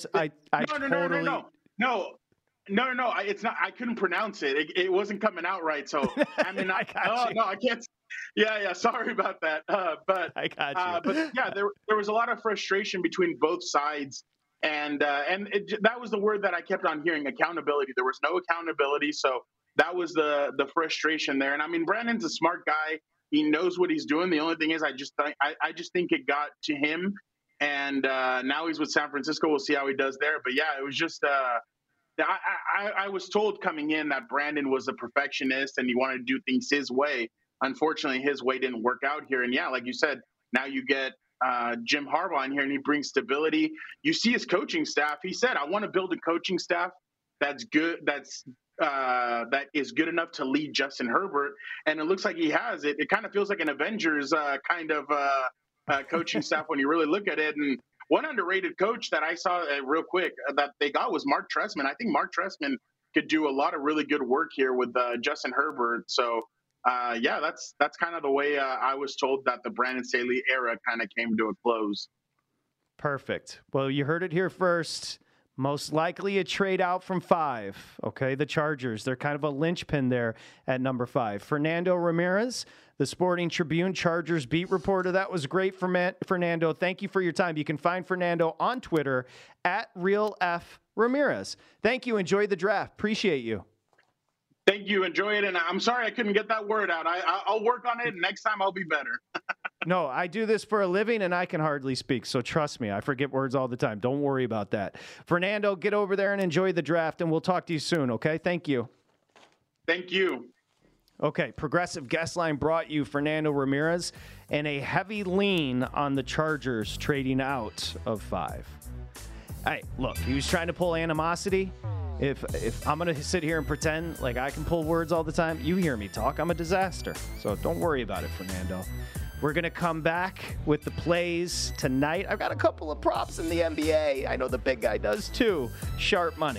[SPEAKER 9] No, it's not. I couldn't pronounce it. It wasn't coming out right. So I mean, I can't. Yeah. Sorry about that. But
[SPEAKER 5] I got
[SPEAKER 9] you. But yeah, there was a lot of frustration between both sides, and that was the word that I kept on hearing: accountability. There was no accountability, so that was the frustration there. And I mean, Brandon's a smart guy. He knows what he's doing. The only thing is, I just think it got to him, and now he's with San Francisco. We'll see how he does there. But yeah, it was just. I was told coming in that Brandon was a perfectionist and he wanted to do things his way. Unfortunately, his way didn't work out here. And yeah, like you said, now you get Jim Harbaugh in here and he brings stability. You see his coaching staff. He said, I want to build a coaching staff that's good, that is good enough to lead Justin Herbert. And it looks like he has it. It kind of feels like an Avengers kind of coaching staff when you really look at it. And one underrated coach that I saw real quick that they got was Mark Trestman. I think Mark Trestman could do a lot of really good work here with Justin Herbert. So, yeah, that's kind of the way I was told that the Brandon Staley era kind of came to a close.
[SPEAKER 5] Perfect. Well, you heard it here first. Most likely a trade out from 5. Okay, the Chargers. They're kind of a linchpin there at number 5. Fernando Ramirez, the Sporting Tribune Chargers beat reporter. That was great, Fernando. Thank you for your time. You can find Fernando on Twitter at RealFRamirez. Thank you. Enjoy the draft. Appreciate you.
[SPEAKER 9] Thank you. Enjoy it. And I'm sorry I couldn't get that word out. I'll work on it. Next time I'll be better.
[SPEAKER 5] No, I do this for a living, and I can hardly speak. So trust me, I forget words all the time. Don't worry about that. Fernando, get over there and enjoy the draft, and we'll talk to you soon, okay? Thank you.
[SPEAKER 9] Thank you.
[SPEAKER 5] Okay, Progressive Guest Line brought you Fernando Ramirez and a heavy lean on the Chargers trading out of 5. Hey, look, he was trying to pull animosity. If I'm going to sit here and pretend like I can pull words all the time, you hear me talk, I'm a disaster. So don't worry about it, Fernando. We're going to come back with the plays tonight. I've got a couple of props in the NBA. I know the big guy does too. Sharp money.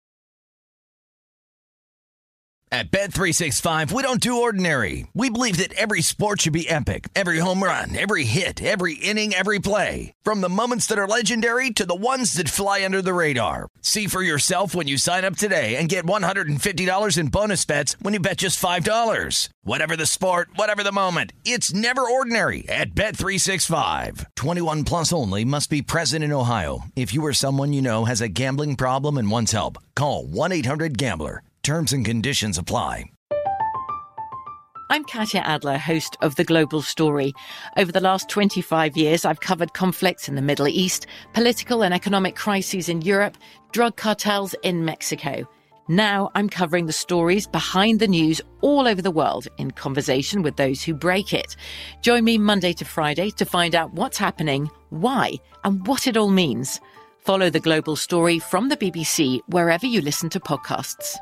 [SPEAKER 1] At Bet365, we don't do ordinary. We believe that every sport should be epic. Every home run, every hit, every inning, every play. From the moments that are legendary to the ones that fly under the radar. See for yourself when you sign up today and get $150 in bonus bets when you bet just $5. Whatever the sport, whatever the moment, it's never ordinary at Bet365. 21 plus only. Must be present in Ohio. If you or someone you know has a gambling problem and wants help, call 1-800-GAMBLER. Terms and conditions apply.
[SPEAKER 2] I'm Katya Adler, host of The Global Story. Over the last 25 years, I've covered conflicts in the Middle East, political and economic crises in Europe, drug cartels in Mexico. Now I'm covering the stories behind the news all over the world in conversation with those who break it. Join me Monday to Friday to find out what's happening, why, and what it all means. Follow The Global Story from the BBC wherever you listen to podcasts.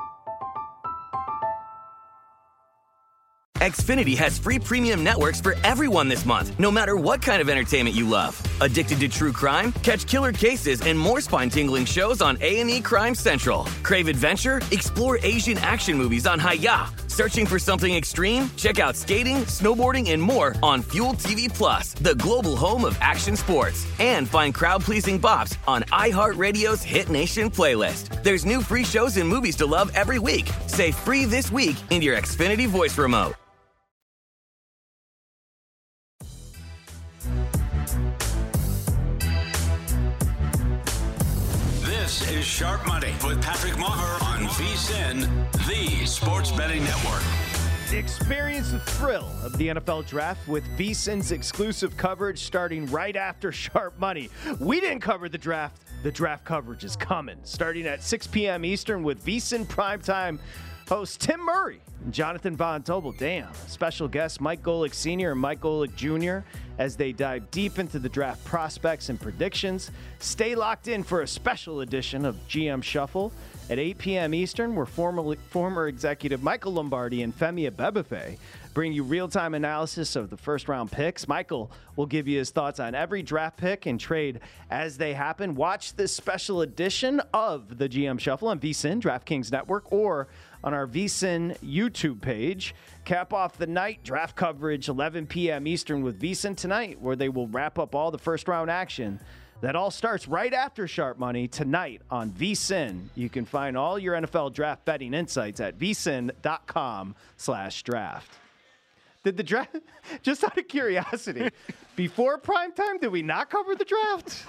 [SPEAKER 3] Xfinity has free premium networks for everyone this month, no matter what kind of entertainment you love. Addicted to true crime? Catch killer cases and more spine-tingling shows on A&E Crime Central. Crave adventure? Explore Asian action movies on Hi-YAH. Searching for something extreme? Check out skating, snowboarding, and more on Fuel TV Plus, the global home of action sports. And find crowd-pleasing bops on iHeartRadio's Hit Nation playlist. There's new free shows and movies to love every week. Say free this week in your Xfinity voice remote.
[SPEAKER 4] This is Sharp Money with Patrick Maher on VSiN, the Sports Betting Network.
[SPEAKER 5] Experience the thrill of the NFL Draft with VSiN's exclusive coverage starting right after Sharp Money. We didn't cover the draft. The draft coverage is coming. Starting at 6 p.m. Eastern with VSiN Primetime host Tim Murray and Jonathan Von Tobel. Damn. Special guests Mike Golick Sr. and Mike Golick Jr. as they dive deep into the draft prospects and predictions. Stay locked in for a special edition of GM Shuffle at 8 p.m. Eastern, where former executive Michael Lombardi and Femi Abebefe bring you real-time analysis of the first-round picks. Michael will give you his thoughts on every draft pick and trade as they happen. Watch this special edition of the GM Shuffle on VSiN, DraftKings Network, or on our VSiN YouTube page. Cap off the night, draft coverage, 11 p.m. Eastern with VSiN tonight, where they will wrap up all the first-round action. That all starts right after Sharp Money tonight on VSiN. You can find all your NFL draft betting insights at vsin.com/draft. Did the draft, just out of curiosity, before primetime, did we not cover the draft?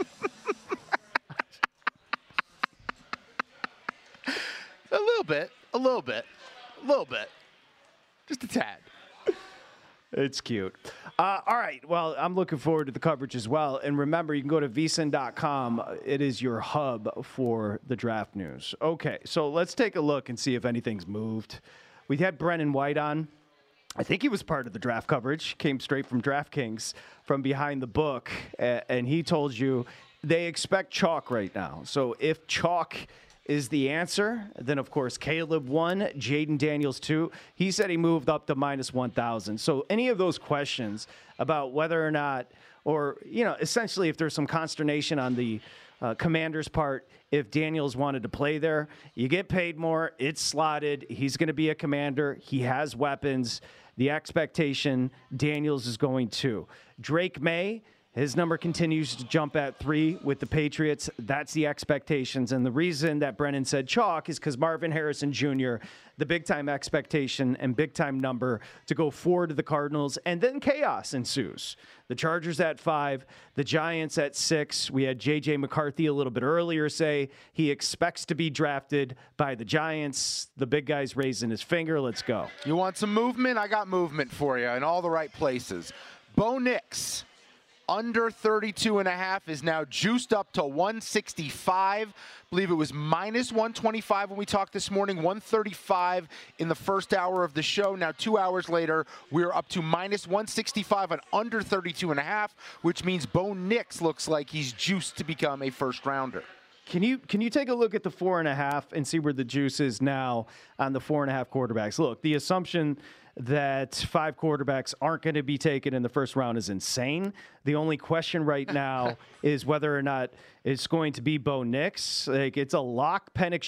[SPEAKER 8] A little bit. Just a tad.
[SPEAKER 5] It's cute. All right. Well, I'm looking forward to the coverage as well. And remember, you can go to vsin.com. It is your hub for the draft news. Okay, so let's take a look and see if anything's moved. We had Brennan White on. I think he was part of the draft coverage, came straight from DraftKings from behind the book, and he told you they expect chalk right now. So if chalk is the answer, then of course Caleb 1, Jaden Daniels 2. He said he moved up to minus 1,000. So any of those questions about whether or not, or essentially if there's some consternation on the Commander's part, if Daniels wanted to play there, you get paid more. It's slotted. He's going to be a Commander. He has weapons. The expectation, Daniels is going to. Drake May, his number continues to jump at 3 with the Patriots. That's the expectations. And the reason that Brennan said chalk is because Marvin Harrison Jr., the big-time expectation and big-time number to go 4 to the Cardinals. And then chaos ensues. The Chargers at 5, the Giants at 6. We had J.J. McCarthy a little bit earlier say he expects to be drafted by the Giants. The big guy's raising his finger. Let's go.
[SPEAKER 8] You want some movement? I got movement for you in all the right places. Bo Nix, under 32.5, is now juiced up to 165. I believe it was minus 125 when we talked this morning, 135 in the first hour of the show. Now 2 hours later, we're up to minus 165 on under 32.5, which means Bo Nix looks like he's juiced to become a first rounder.
[SPEAKER 5] Can you take a look at the 4.5 and see where the juice is now on the 4.5 quarterbacks? Look, the assumption that 5 quarterbacks aren't going to be taken in the first round is insane. The only question right now is whether or not it's going to be Bo Nix. Like, it's a lock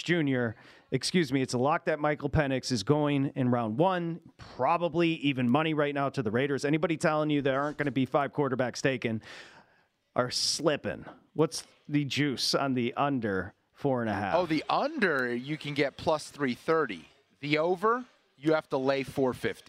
[SPEAKER 5] it's a lock that Michael Penix is going in round 1, probably even money right now to the Raiders. Anybody telling you there aren't going to be 5 quarterbacks taken are slipping. What's the juice on the under 4.5?
[SPEAKER 8] Oh, the under, you can get plus 330. The over, you have to lay 450.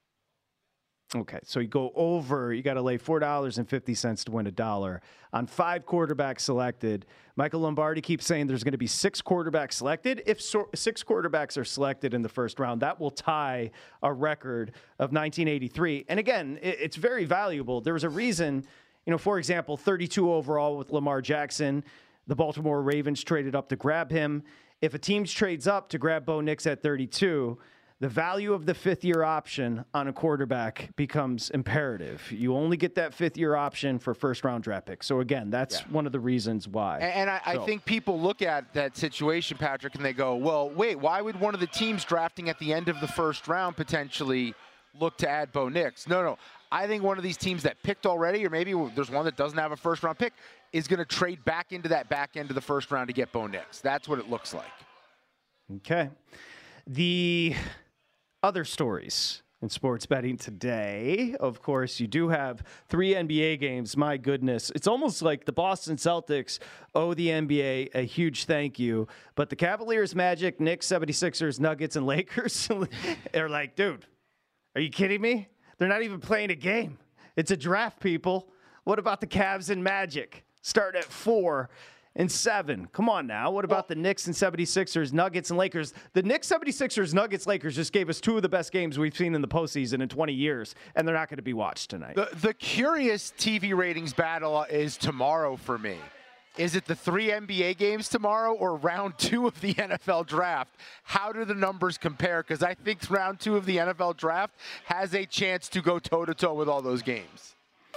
[SPEAKER 5] Okay, so you go over, you got to lay $4.50 to win $1. On 5 quarterbacks selected, Michael Lombardi keeps saying there's going to be 6 quarterbacks selected. If 6 quarterbacks are selected in the first round, that will tie a record of 1983. And again, it's very valuable. There was a reason, for example, 32 overall with Lamar Jackson. The Baltimore Ravens traded up to grab him. If a team trades up to grab Bo Nix at 32, the value of the 5th-year option on a quarterback becomes imperative. You only get that 5th-year option for first-round draft picks. So, again, that's one of the reasons why.
[SPEAKER 8] And I think people look at that situation, Patrick, and they go, well, wait, why would one of the teams drafting at the end of the first round potentially look to add Bo Nix? No. I think one of these teams that picked already, or maybe there's one that doesn't have a first-round pick, is going to trade back into that back end of the first round to get Bo Nix. That's what it looks like.
[SPEAKER 5] Okay. The other stories in sports betting today, of course, you do have 3 NBA games. My goodness. It's almost like the Boston Celtics owe the NBA a huge thank you. But the Cavaliers, Magic, Knicks, 76ers, Nuggets, and Lakers are like, dude, are you kidding me? They're not even playing a game. It's a draft, people. What about the Cavs and Magic? Start at 4 and 7. Come on now. What about the Knicks and 76ers, Nuggets, and Lakers? The Knicks, 76ers, Nuggets, Lakers just gave us 2 of the best games we've seen in the postseason in 20 years, and they're not going to be watched tonight.
[SPEAKER 8] The curious TV ratings battle is tomorrow for me. Is it the 3 NBA games tomorrow or round 2 of the NFL draft? How do the numbers compare? Because I think round 2 of the NFL draft has a chance to go toe-to-toe with all those games.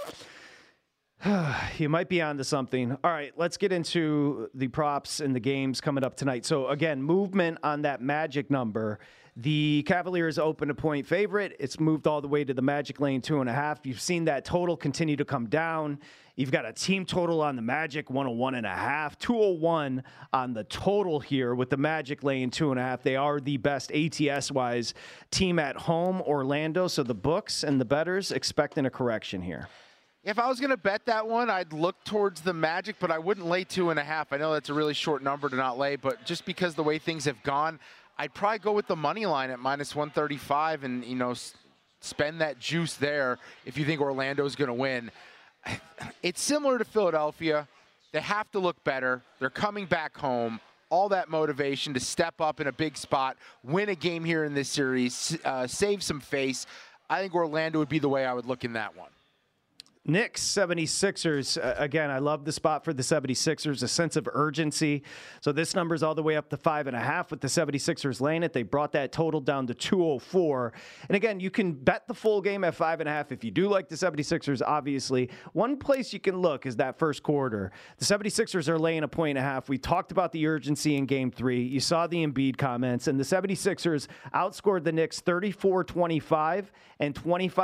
[SPEAKER 5] You might be onto something. All right, let's get into the props and the games coming up tonight. So, again, movement on that Magic number. The Cavaliers open a point favorite. It's moved all the way to the Magic lane 2.5. You've seen that total continue to come down. You've got a team total on the Magic, 101.5. 201 on the total here with the Magic laying 2.5. They are the best ATS-wise team at home, Orlando. So the books and the bettors expecting a correction here.
[SPEAKER 8] If I was going to bet that one, I'd look towards the Magic, but I wouldn't lay 2.5. I know that's a really short number to not lay, but just because the way things have gone, I'd probably go with the money line at minus 135 and, spend that juice there if you think Orlando's going to win. It's similar to Philadelphia. They have to look better. They're coming back home. All that motivation to step up in a big spot, win a game here in this series, save some face. I think Orlando would be the way I would look in that one.
[SPEAKER 5] Knicks, 76ers. Again, I love the spot for the 76ers, a sense of urgency. So this number's all the way up to 5.5 with the 76ers laying it. They brought that total down to 204. And again, you can bet the full game at 5.5 if you do like the 76ers, obviously. One place you can look is that first quarter. The 76ers are laying 1.5. We talked about the urgency in Game 3. You saw the Embiid comments. And the 76ers outscored the Knicks 34-25 and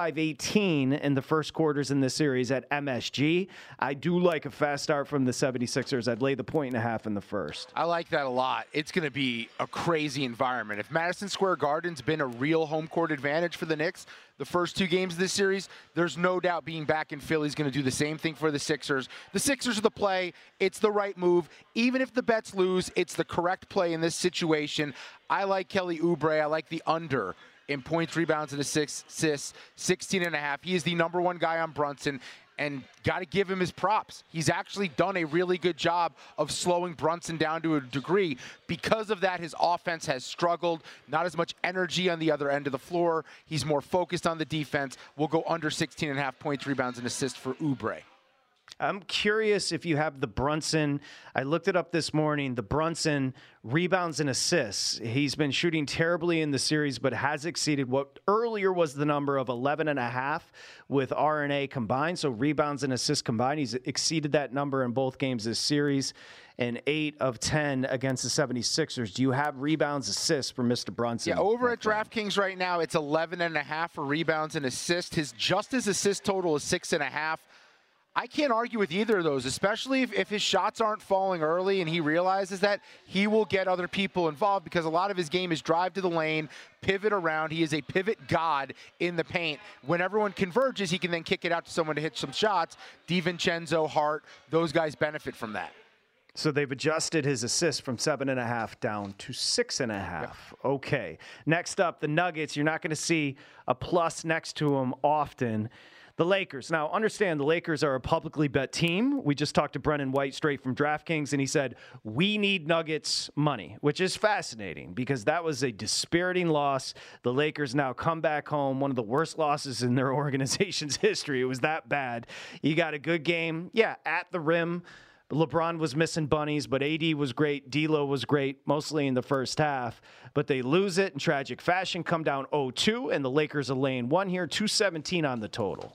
[SPEAKER 5] 25-18 in the first quarters in this series at MSG. I do like a fast start from the 76ers. I'd lay the 1.5 in the first.
[SPEAKER 8] I like that a lot. It's going to be a crazy environment. If Madison Square Garden's been a real home court advantage for the Knicks the first 2 games of this series, there's no doubt being back in Philly is going to do the same thing for the Sixers. The Sixers are the play. It's the right move. Even if the bets lose, it's the correct play in this situation. I like Kelly Oubre. I like the under in points, rebounds, and assists, 16.5. He is the number 1 guy on Brunson, and got to give him his props. He's actually done a really good job of slowing Brunson down to a degree. Because of that, his offense has struggled. Not as much energy on the other end of the floor. He's more focused on the defense. We'll go under 16.5 points, rebounds, and assists for Oubre.
[SPEAKER 5] I'm curious if you have the Brunson. I looked it up this morning. The Brunson rebounds and assists. He's been shooting terribly in the series, but has exceeded what earlier was the number of 11.5 with RNA combined. So rebounds and assists combined. He's exceeded that number in both games this series, and 8 of 10 against the 76ers. Do you have rebounds, assists for Mr. Brunson?
[SPEAKER 8] Yeah, over at DraftKings right now, it's 11.5 for rebounds and assists. His assist total is 6.5. I can't argue with either of those, especially if his shots aren't falling early and he realizes that he will get other people involved, because a lot of his game is drive to the lane, pivot around. He is a pivot god in the paint. When everyone converges, he can then kick it out to someone to hit some shots. DiVincenzo, Hart, those guys benefit from that.
[SPEAKER 5] So they've adjusted his assist from 7.5 down to 6.5. Yeah. Okay. Next up, the Nuggets. You're not going to see a plus next to them often. The Lakers. Now, understand the Lakers are a publicly bet team. We just talked to Brennan White straight from DraftKings, and he said, we need Nuggets money, which is fascinating because that was a dispiriting loss. The Lakers now come back home, one of the worst losses in their organization's history. It was that bad. You got a good game. Yeah, at the rim. LeBron was missing bunnies, but AD was great. D'Lo was great, mostly in the first half. But they lose it in tragic fashion, come down 0-2, and the Lakers are laying 1 here, 217 on the total.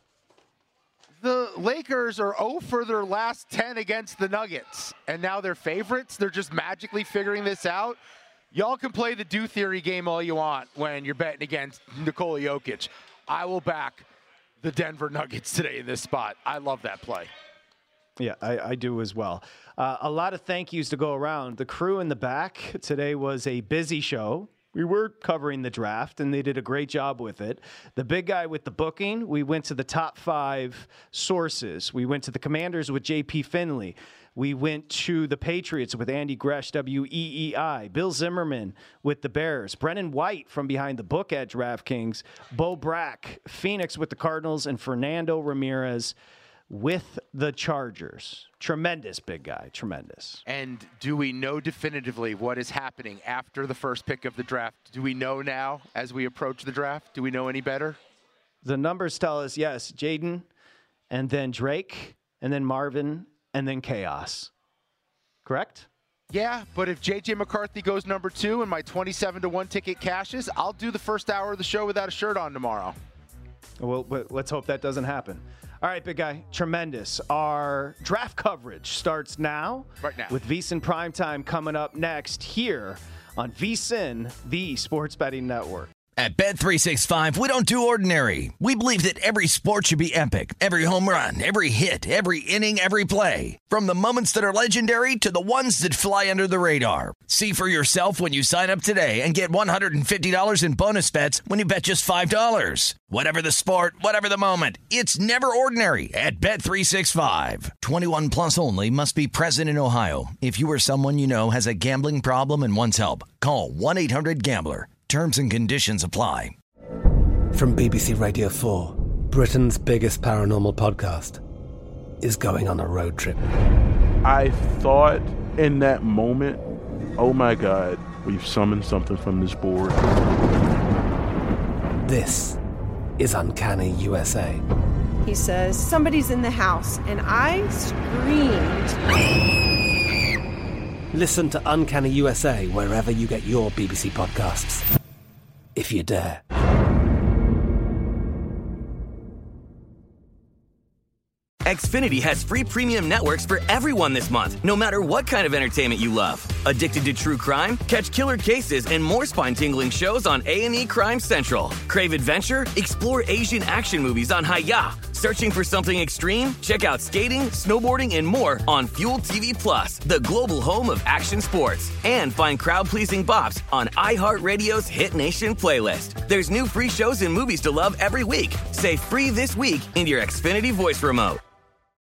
[SPEAKER 8] The Lakers are 0 for their last 10 against the Nuggets, and now they're favorites. They're just magically figuring this out. Y'all can play the do theory game all you want when you're betting against Nikola Jokic. I will back the Denver Nuggets today in this spot. I love that play.
[SPEAKER 5] Yeah, I do as well. A lot of thank yous to go around. The crew in the back today was a busy show. We were covering the draft, and they did a great job with it. The big guy with the booking, we went to the top 5 sources. We went to the Commanders with J.P. Finley. We went to the Patriots with Andy Gresh, WEEI. Bill Zimmerman with the Bears. Brennan White from Behind the Book at DraftKings. Bo Brack, Phoenix with the Cardinals, and Fernando Ramirez with the Chargers. Tremendous, big guy. Tremendous.
[SPEAKER 8] And do we know definitively what is happening after the first pick of the draft? Do we know now as we approach the draft? Do we know any better?
[SPEAKER 5] The numbers tell us, yes, Jaden, and then Drake, and then Marvin, and then Chaos. Correct?
[SPEAKER 8] Yeah, but if J.J. McCarthy goes number 2 and my 27-1 ticket cashes, I'll do the first hour of the show without a shirt on tomorrow.
[SPEAKER 5] Well, let's hope that doesn't happen. All right, big guy, tremendous. Our draft coverage starts now.
[SPEAKER 8] Right now.
[SPEAKER 5] With VSiN Primetime coming up next here on VSiN, the Sports Betting Network.
[SPEAKER 1] At Bet365, we don't do ordinary. We believe that every sport should be epic. Every home run, every hit, every inning, every play. From the moments that are legendary to the ones that fly under the radar. See for yourself when you sign up today and get $150 in bonus bets when you bet just $5. Whatever the sport, whatever the moment, it's never ordinary at Bet365. 21 plus only. Must be present in Ohio. If you or someone you know has a gambling problem and wants help, call 1-800-GAMBLER. Terms and conditions apply.
[SPEAKER 10] From BBC Radio 4, Britain's biggest paranormal podcast is going on a road trip.
[SPEAKER 11] I thought in that moment, oh my God, we've summoned something from this board.
[SPEAKER 10] This is Uncanny USA.
[SPEAKER 12] He says, somebody's in the house, and I screamed.
[SPEAKER 10] Listen to Uncanny USA wherever you get your BBC podcasts, if you dare.
[SPEAKER 3] Xfinity has free premium networks for everyone this month, no matter what kind of entertainment you love. Addicted to true crime? Catch killer cases and more spine-tingling shows on A&E Crime Central. Crave adventure? Explore Asian action movies on Hi-YAH. Searching for something extreme? Check out skating, snowboarding, and more on Fuel TV Plus, the global home of action sports. And find crowd-pleasing bops on iHeartRadio's Hit Nation playlist. There's new free shows and movies to love every week. Say free this week in your Xfinity voice remote.